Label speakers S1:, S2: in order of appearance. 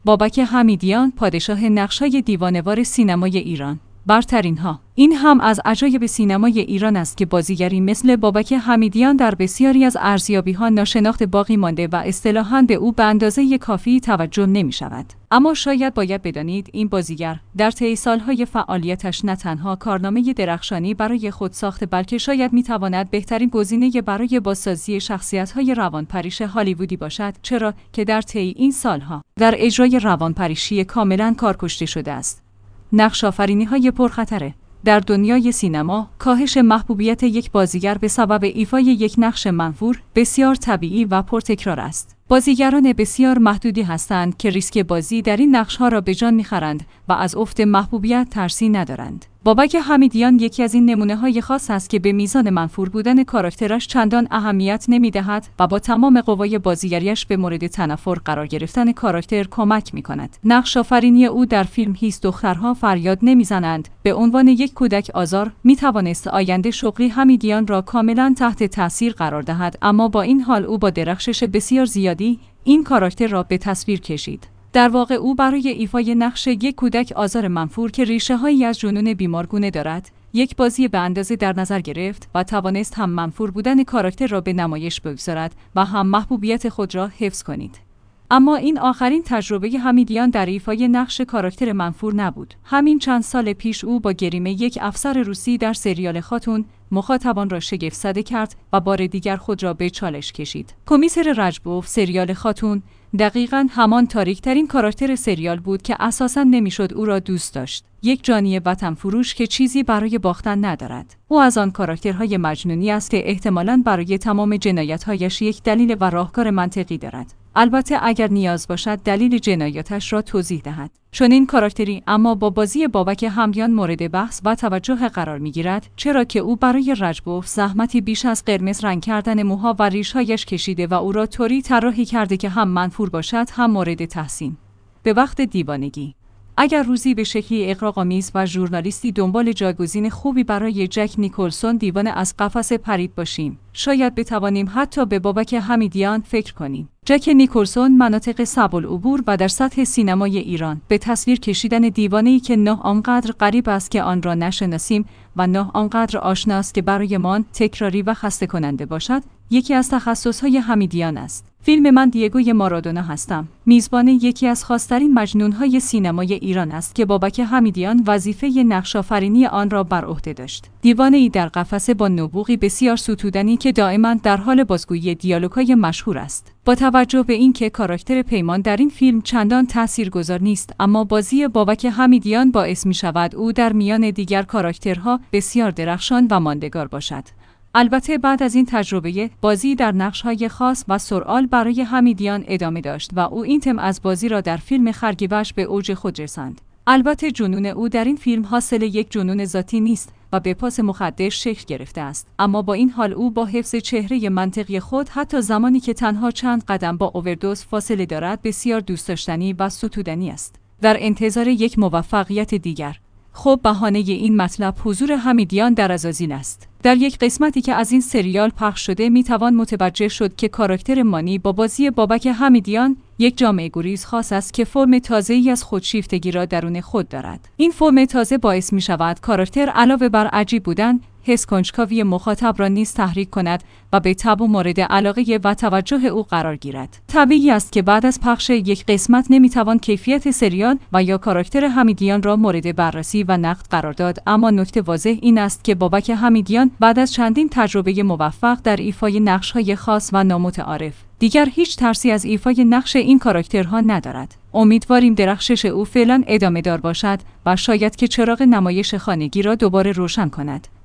S1: بابک حمیدیان، پادشاه نقش‌های دیوانه‌وار سینمای ایران. برترین‌ها. این هم از عجایب سینمای ایران است که بازیگری مثل بابک حمیدیان در بسیاری از ارزیابی‌ها ناشناخته باقی مانده و اصطلاحاً به او به اندازه کافی توجه نمی‌شود. اما شاید باید بدانید این بازیگر در طی سال‌های فعالیتش نه تنها کارنامه درخشانی برای خود ساخته، بلکه شاید می‌تواند بهترین گزینه برای بازسازی شخصیت‌های روانپریش هالیوودی باشد، چرا که در طی این سال‌ها در اجرای روانپریشی کاملاً کارکشته شده است. نقش آفرینی‌های پرخطر. در دنیای سینما، کاهش محبوبیت یک بازیگر به سبب ایفای یک نقش منفور بسیار طبیعی و پرتکرار است. بازیگران بسیار محدودی هستند که ریسک بازی در این نقش‌ها را به جان می‌خرند و از افت محبوبیت ترسی ندارند. بابک حمیدیان یکی از این نمونه‌های خاص است که به میزان منفور بودن کاراکترش چندان اهمیت نمی‌دهد و با تمام قوای بازیگریش به مورد تنفر قرار گرفتن کاراکتر کمک می‌کند. نقش آفرینی او در فیلم هیچ دخترها فریاد نمی‌زنند به عنوان یک کودک آزار می‌توانست آینده شغلی حمیدیان را کاملاً تحت تاثیر قرار دهد، اما با این حال او با درخشش بسیار زیادی این کاراکتر را به تصویر کشید. در واقع او برای ایفای نقش یک کودک آزار منفور که ریشه‌هایی از جنون بیمارگونه دارد، یک بازی به اندازه در نظر گرفت و توانست هم منفور بودن کاراکتر را به نمایش بگذارد و هم محبوبیت خود را حفظ کنید. اما این آخرین تجربه حمیدیان در ایفای نقش کاراکتر منفور نبود. همین چند سال پیش او با گریم یک افسر روسی در سریال خاتون مخاطبان را شگفت‌زده کرد و بار دیگر خود را به چالش کشید. کمیسر رجبوف، سریال خاتون دقیقاً همان تاریک‌ترین کاراکتر سریال بود که اساساً نمیشد او را دوست داشت. یک جانی وطن فروش که چیزی برای باختن ندارد. او از آن کاراکترهای مجنونی است که احتمالاً برای تمام جنایت‌هایش یک دلیل و راهکار منطقی دارد. البته اگر نیاز باشد دلیل جنایاتش را توضیح دهد. چنین کاراکتری اما با بازی بابک حمیدیان مورد بحث و توجه قرار می‌گیرد، چرا که او برای رجبوف زحمتی بیش از قرمز رنگ کردن موها و ریش‌هایش کشیده و او را طوری طراحی کرده که هم منفور باشد هم مورد تحسین. به وقت دیوانگی. اگر روزی به شکلی اغراق‌آمیز و ژورنالیستی دنبال جایگزین خوبی برای جک نیکلسون دیوانه از قفس پرید باشیم، شاید بتوانیم حتی به بابک حمیدیان فکر کنیم. جک نیکلسون مناطق صعب العبور و در سطح سینمای ایران به تصویر کشیدن دیوانه‌ای که نه آنقدر غریب است که آن را نشناسیم و نه آنقدر آشنا است که برایمان تکراری و خسته کننده باشد، یکی از تخصص‌های حمیدیان است. فیلم من دیگوی مارادونا هستم. میزبان یکی از خاص‌ترین مجنون‌های سینمای ایران است که بابک حمیدیان وظیفه نقش‌آفرینی آن را بر عهده داشت. دیوانه‌ای در قفس با نبوغی بسیار ستودنی که دائما در حال بازگویی دیالوگ‌های مشهور است. با توجه به اینکه کاراکتر پیمان در این فیلم چندان تاثیرگذار نیست، اما بازی بابک حمیدیان باعث می‌شود او در میان دیگر کاراکترها بسیار درخشان و ماندگار باشد. البته بعد از این تجربه، بازی در نقش‌های خاص و سرعال برای حمیدیان ادامه داشت و او این تم از بازی را در فیلم خرگیوش به اوج خود رساند. البته جنون او در این فیلم حاصل یک جنون ذاتی نیست و به پاس مخدر شکل گرفته است، اما با این حال او با حفظ چهره منطقی خود حتی زمانی که تنها چند قدم با اووردوز فاصله دارد بسیار دوست داشتنی و ستودنی است. در انتظار یک موفقیت دیگر. خب بهانه این مطلب حضور حمیدیان در عزازیل است. در یک قسمتی که از این سریال پخش شده میتوان متوجه شد که کاراکتر مانی با بازی بابک حمیدیان یک جامعه گریز خاص است که فرم تازه‌ای از خودشیفتگی را درون خود دارد. این فرم تازه باعث می شود کاراکتر علاوه بر عجیب بودن، حس کنجکاوی مخاطب را نیز تحریک کند و به تاب و مورد علاقه و توجه او قرار گیرد. طبیعی است که بعد از پخش یک قسمت نمیتوان کیفیت سریال و یا کاراکتر حمیدیان را مورد بررسی و نقد قرار داد، اما نکته واضح این است که بابک حمیدیان بعد از چندین تجربه موفق در ایفای نقش‌های خاص و نامتعارف دیگر هیچ ترسی از ایفای نقش این کاراکترها ندارد. امیدواریم درخشش او فعلا ادامه دار باشد و شاید که چراغ نمایش خانگی را دوباره روشن کند.